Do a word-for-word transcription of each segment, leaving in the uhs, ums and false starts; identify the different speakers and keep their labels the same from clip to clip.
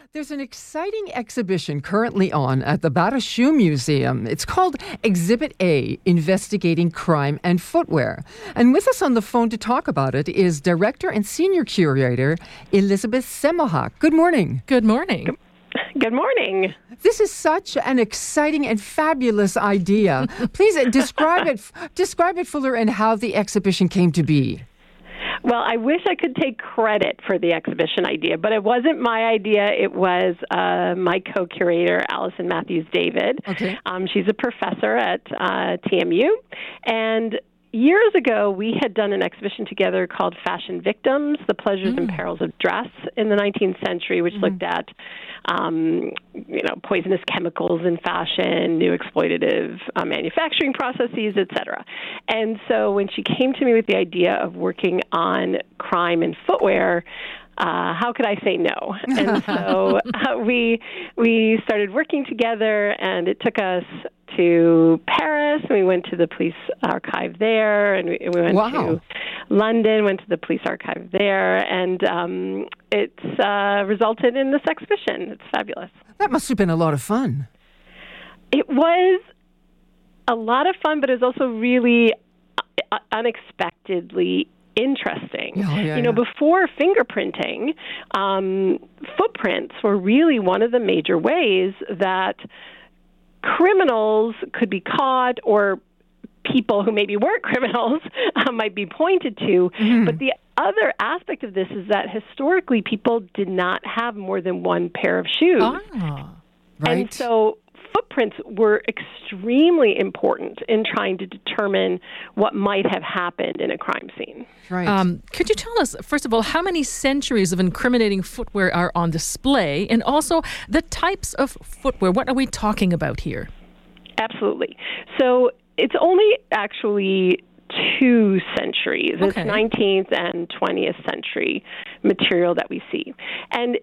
Speaker 1: There's an exciting exhibition currently on at the Bata Shoe Museum. It's called Exhibit A, Investigating Crime and Footwear. And with us on the phone to talk about it is Director and Senior Curator Elizabeth Semmelhake. Good morning.
Speaker 2: Good morning.
Speaker 3: Good morning.
Speaker 1: This is such an exciting and fabulous idea. Please uh, describe it, describe it, Fuller, and how the exhibition came to be.
Speaker 3: Well, I wish I could take credit for the exhibition idea, but it wasn't my idea. It was uh, my co-curator, Allison Matthews-David.
Speaker 1: Okay.
Speaker 3: Um, she's a professor at uh, T M U. And years ago, we had done an exhibition together called Fashion Victims, The Pleasures mm. and Perils of Dress in the nineteenth century, which mm. looked at um, you know, poisonous chemicals in fashion, new exploitative uh, manufacturing processes, et cetera. And so when she came to me with the idea of working on crime and footwear, Uh, how could I say no? And so uh, we we started working together, and it took us to Paris. We went to the police archive there, and we, we went
Speaker 1: wow.
Speaker 3: to London, went to the police archive there, and um, it's uh, resulted in this exhibition. It's fabulous.
Speaker 1: That must have been a lot of fun.
Speaker 3: It was a lot of fun, but it was also really uh, unexpectedly interesting.
Speaker 1: Oh, yeah,
Speaker 3: you know,
Speaker 1: yeah.
Speaker 3: before fingerprinting, um, footprints were really one of the major ways that criminals could be caught, or people who maybe weren't criminals uh, might be pointed to. Mm-hmm. But the other aspect of this is that historically people did not have more than one pair of shoes.
Speaker 2: Ah,
Speaker 1: right.
Speaker 3: And so footprints were extremely important in trying to determine what might have happened in a crime scene.
Speaker 1: Right.
Speaker 2: Um, could you tell us, first of all, how many centuries of incriminating footwear are on display, and also the types of footwear? What are we talking about here?
Speaker 3: Absolutely. So it's only actually two centuries.
Speaker 2: Okay.
Speaker 3: It's nineteenth and twentieth century material that we see. And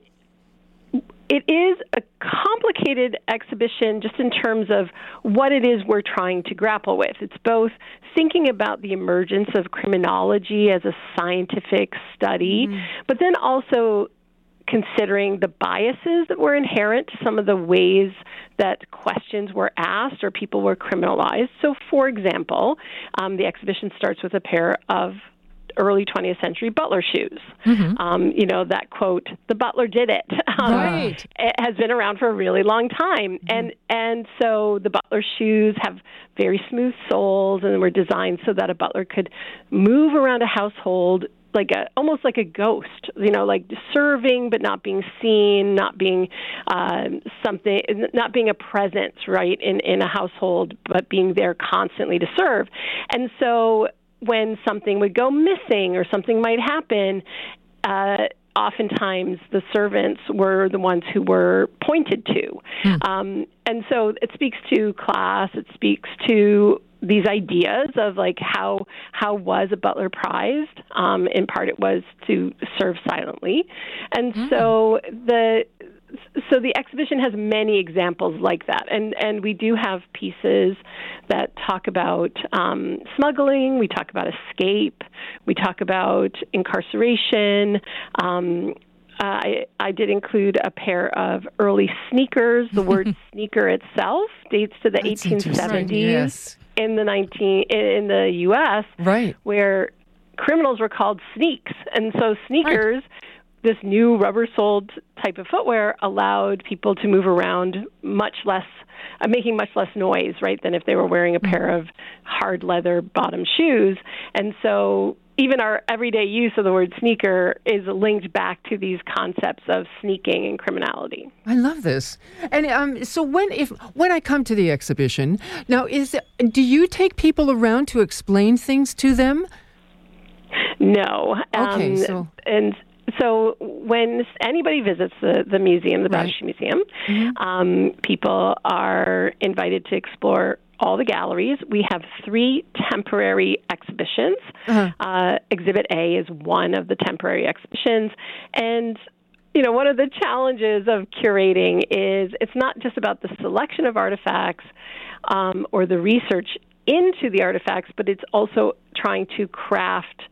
Speaker 3: it is a complicated exhibition just in terms of what it is we're trying to grapple with. It's both thinking about the emergence of criminology as a scientific study, mm. but then also considering the biases that were inherent to some of the ways that questions were asked or people were criminalized. So, for example, um, the exhibition starts with a pair of early twentieth century butler shoes. Mm-hmm. Um, you know, that quote, "The butler did it," um,
Speaker 2: right.
Speaker 3: it has been around for a really long time. Mm-hmm. And and so the butler shoes have very smooth soles and were designed so that a butler could move around a household like a, almost like a ghost, you know, like serving but not being seen, not being um, something, not being a presence, right, in, in a household, but being there constantly to serve. And so when something would go missing or something might happen, uh, oftentimes the servants were the ones who were pointed to. Hmm. Um, and so it speaks to class. It speaks to these ideas of like how how was a butler prized. Um, in part, it was to serve silently. And hmm. so the So the exhibition has many examples like that, and and we do have pieces that talk about um, smuggling. We talk about escape. We talk about incarceration. Um, I, I did include a pair of early sneakers. The word sneaker itself dates to the
Speaker 1: That's
Speaker 3: eighteen seventies
Speaker 1: yes.
Speaker 3: in the nineteen in the U S,
Speaker 1: right,
Speaker 3: where criminals were called sneaks, and so sneakers. Right. This new rubber-soled type of footwear allowed people to move around much less, uh, making much less noise, right, than if they were wearing a pair of hard leather bottom shoes. And so even our everyday use of the word sneaker is linked back to these concepts of sneaking and criminality.
Speaker 1: I love this. And um, so when if when I come to the exhibition, now is do you take people around to explain things to them?
Speaker 3: No.
Speaker 1: Okay,
Speaker 3: um,
Speaker 1: so...
Speaker 3: And So when anybody visits the, the museum, the Bata Shoe
Speaker 1: right.
Speaker 3: Museum, mm-hmm. um, people are invited to explore all the galleries. We have three temporary exhibitions. Uh-huh. Uh, Exhibit A is one of the temporary exhibitions. And, you know, one of the challenges of curating is it's not just about the selection of artifacts um, or the research into the artifacts, but it's also trying to craft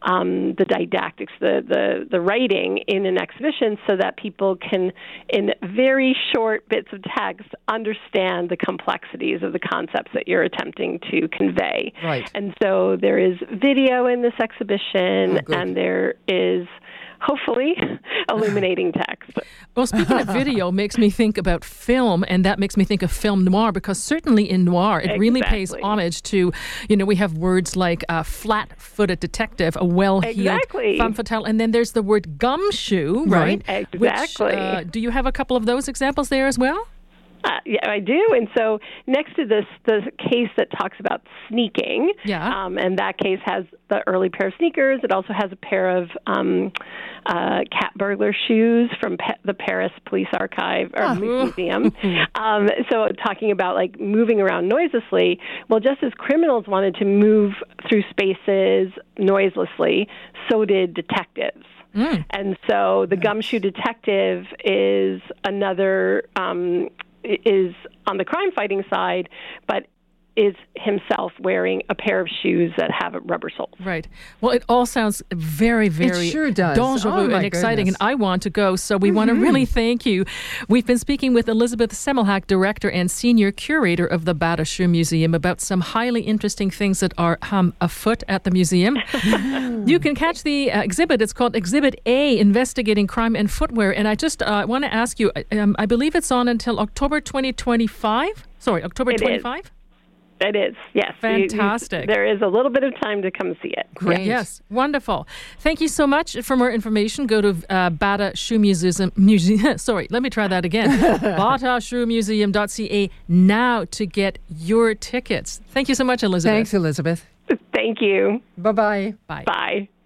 Speaker 3: um, the didactics, the, the, the writing in an exhibition so that people can, in very short bits of text, understand the complexities of the concepts that you're attempting to convey.
Speaker 1: Right.
Speaker 3: And so there is video in this exhibition,
Speaker 1: oh,
Speaker 3: and there is hopefully illuminating text.
Speaker 2: Well, speaking of video makes me think about film, and that makes me think of film noir, because certainly in noir, it
Speaker 3: exactly.
Speaker 2: really pays homage to, you know, we have words like a flat-footed detective, a well-heeled
Speaker 3: exactly.
Speaker 2: femme fatale, and then there's the word gumshoe, right?
Speaker 3: Exactly.
Speaker 2: Which, uh, do you have a couple of those examples there as well?
Speaker 3: Uh, yeah, I do. And so next to this, the case that talks about sneaking,
Speaker 2: yeah.
Speaker 3: um, and that case has the early pair of sneakers. It also has a pair of um, uh, cat burglar shoes from pa- the Paris Police Archive or
Speaker 2: oh.
Speaker 3: Museum. um, so talking about like moving around noiselessly. Well, just as criminals wanted to move through spaces noiselessly, so did detectives.
Speaker 2: Mm.
Speaker 3: And so the gumshoe detective is another. Um, is on the crime-fighting side, but is himself wearing a pair of shoes that have rubber soles.
Speaker 2: Right. Well, it all sounds very, very
Speaker 1: it sure does.
Speaker 2: dangereux
Speaker 1: oh,
Speaker 2: and exciting,
Speaker 1: goodness.
Speaker 2: and I want to go. So we mm-hmm. want to really thank you. We've been speaking with Elizabeth Semmelhack, Director and Senior Curator of the Bata Shoe Museum, about some highly interesting things that are um, afoot at the museum. You can catch the uh, exhibit. It's called Exhibit A, Investigating Crime and Footwear. And I just uh, want to ask you, um, I believe it's on until October twenty twenty-five? Sorry, October twenty-fifth?
Speaker 3: It is, yes.
Speaker 2: Fantastic.
Speaker 3: You, you, there is a little bit of time to come see it.
Speaker 1: Great.
Speaker 2: Yes, wonderful. Thank you so much. For more information, go to uh, Bata Shoe Museum. Muse- Sorry, let me try that again. bata shoe museum dot c a now to get your tickets. Thank you so much, Elizabeth.
Speaker 1: Thanks, Elizabeth.
Speaker 3: Thank you.
Speaker 1: Bye-bye.
Speaker 2: Bye.
Speaker 3: Bye.